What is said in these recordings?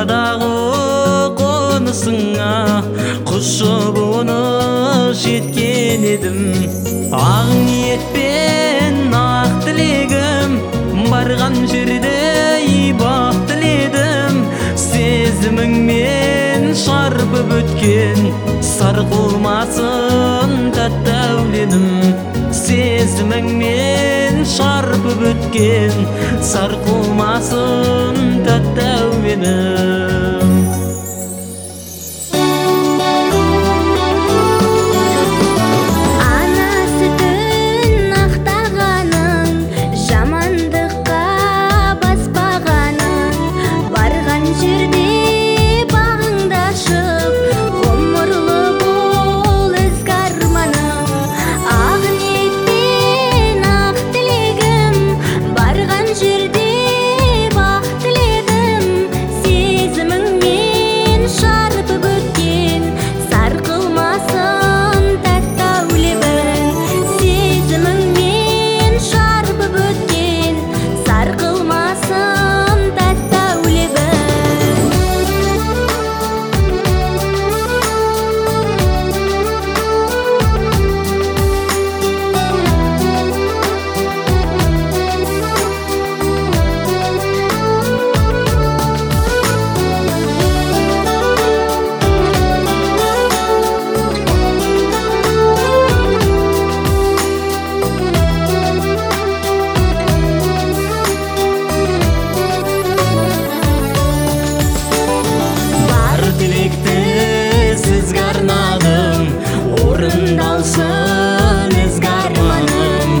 дағы қонысыңа құшып жеткен едім. Ақ ниетпен ақ тілегім, барған жерде бақ тіледім. Сезіміңмен шарпып өткен сарқылмасын тәтті әуенім. Сезіміңмен шарпып өткен сарқылмасын тәтті әуенім. Орындалсын ізгі арманым,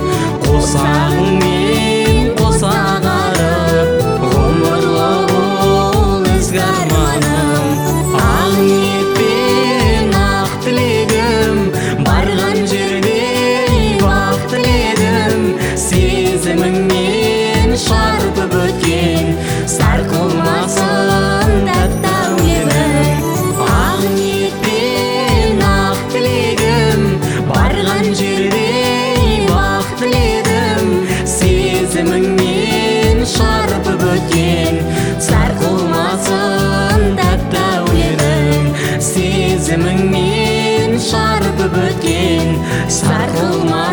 қосағыңмен қоса қарып, ғұмырлы бол ізгі арманым. Ақ ниетпен ақ тілегім, барған жерде бақ тіледім. Сезіміңмен шарпып өткен сарқылмасын тәтті әуенім. Ақ ниетпен ақ тілегім, барған жерде бақ тіледім. Сезіміңмен шарпып өткен сарқылмасын тәтті әуенім. Сезіміңмен шарпып өткен сарқылмасын